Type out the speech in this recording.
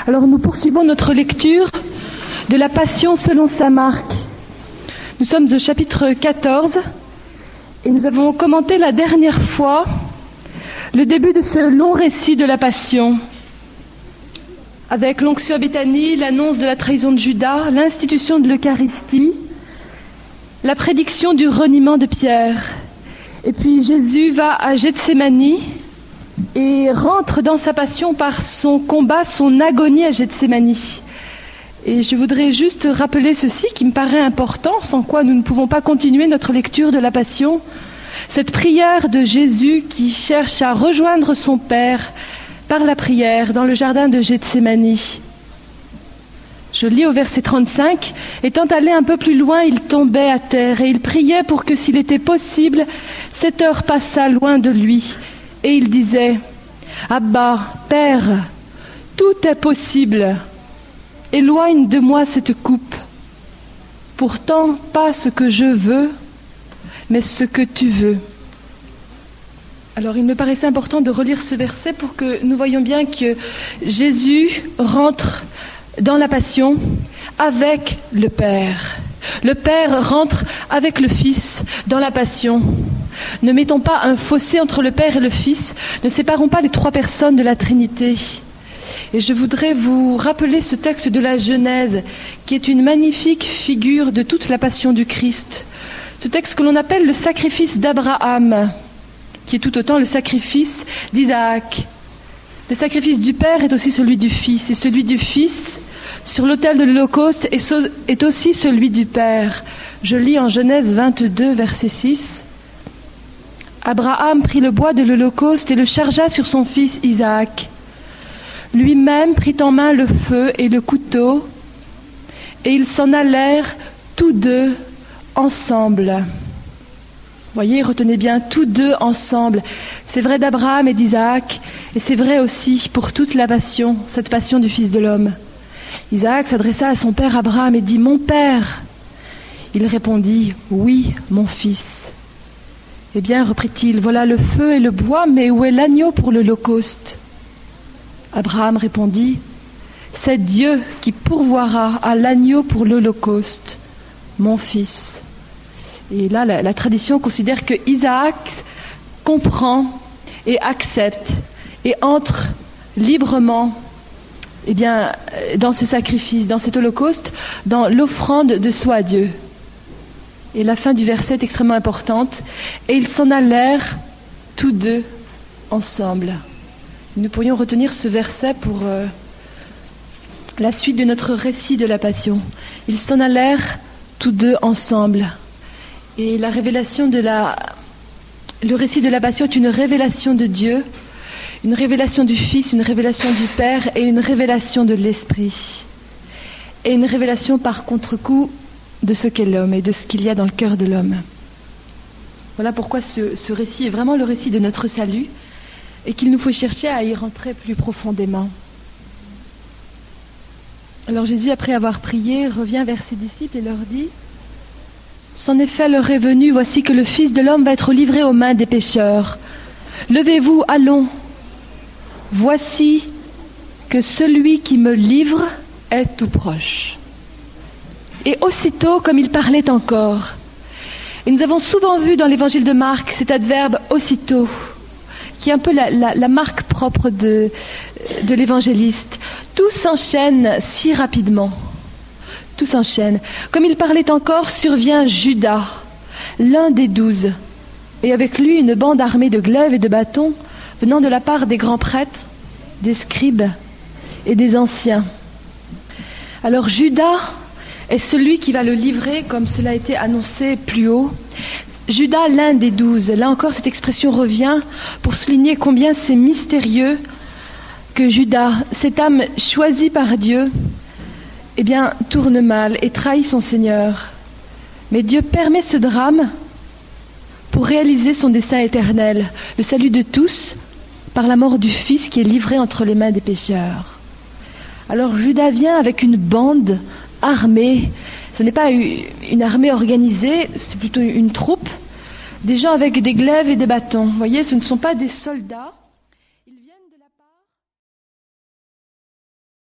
Alors nous poursuivons notre lecture de la Passion selon saint Marc. Nous sommes au chapitre 14 et nous avons commenté la dernière fois le début de ce long récit de la Passion, avec l'onction à Béthanie, l'annonce de la trahison de Judas, l'institution de l'Eucharistie, la prédiction du reniement de Pierre. Et puis Jésus va à Gethsémani et rentre dans sa passion par son combat, son agonie à Gethsémani. Et je voudrais juste rappeler ceci qui me paraît important, sans quoi nous ne pouvons pas continuer notre lecture de la Passion. Cette prière de Jésus qui cherche à rejoindre son Père par la prière dans le jardin de Gethsémani. Je lis au verset 35. « Étant allé un peu plus loin, il tombait à terre et il priait pour que, s'il était possible, cette heure passât loin de lui. Et il disait, « Abba, Père, tout est possible. Éloigne de moi cette coupe. Pourtant, pas ce que je veux, mais ce que tu veux. » Alors, il me paraissait important de relire ce verset pour que nous voyions bien que Jésus rentre dans la Passion avec le Père. Le Père rentre avec le Fils dans la Passion. Ne mettons pas un fossé entre le Père et le Fils, ne séparons pas les trois personnes de la Trinité. Et je voudrais vous rappeler ce texte de la Genèse, qui est une magnifique figure de toute la Passion du Christ. Ce texte que l'on appelle le sacrifice d'Abraham, qui est tout autant le sacrifice d'Isaac. Le sacrifice du Père est aussi celui du Fils, et celui du Fils, sur l'autel de l'Holocauste, est aussi celui du Père. Je lis en Genèse 22, verset 6. « Abraham prit le bois de l'Holocauste et le chargea sur son fils Isaac. Lui-même prit en main le feu et le couteau, et ils s'en allèrent tous deux ensemble. » Voyez, retenez bien, tous deux ensemble. C'est vrai d'Abraham et d'Isaac, et c'est vrai aussi pour toute la passion, cette passion du Fils de l'homme. Isaac s'adressa à son père Abraham et dit « Mon père !» Il répondit « Oui, mon fils. » Eh bien, reprit-il, voilà le feu et le bois, mais où est l'agneau pour l'Holocauste ? Abraham répondit « C'est Dieu qui pourvoira à l'agneau pour l'Holocauste, mon fils. » Et là, la tradition considère que Isaac comprend et accepte et entre librement dans ce sacrifice, dans cet holocauste, dans l'offrande de soi à Dieu. Et la fin du verset est extrêmement importante. Et ils s'en allèrent tous deux ensemble. Nous pourrions retenir ce verset pour la suite de notre récit de la Passion. Ils s'en allèrent tous deux ensemble. Et la révélation le récit de la Passion est une révélation de Dieu, une révélation du Fils, une révélation du Père et une révélation de l'Esprit. Et une révélation par contre-coup de ce qu'est l'homme et de ce qu'il y a dans le cœur de l'homme. Voilà pourquoi ce récit est vraiment le récit de notre salut et qu'il nous faut chercher à y rentrer plus profondément. Alors Jésus, après avoir prié, revient vers ses disciples et leur dit « C'en effet, l'heure est venue, voici que le Fils de l'homme va être livré aux mains des pécheurs. Levez-vous, allons. Voici que celui qui me livre est tout proche. » Et aussitôt, comme il parlait encore, et nous avons souvent vu dans l'évangile de Marc cet adverbe « aussitôt », qui est un peu la marque propre de l'évangéliste. Tout s'enchaîne si rapidement. Tout s'enchaîne. Comme il parlait encore, survient Judas, l'un des 12, et avec lui une bande armée de glaives et de bâtons venant de la part des grands prêtres, des scribes et des anciens. Alors Judas est celui qui va le livrer, comme cela a été annoncé plus haut. Judas, l'un des 12. Là encore, cette expression revient pour souligner combien c'est mystérieux que Judas, cette âme choisie par Dieu, tourne mal et trahit son Seigneur. Mais Dieu permet ce drame pour réaliser son dessein éternel, le salut de tous, par la mort du Fils qui est livré entre les mains des pécheurs. Alors Judas vient avec une bande armée. Ce n'est pas une armée organisée, c'est plutôt une troupe. Des gens avec des glaives et des bâtons. Vous voyez, ce ne sont pas des soldats.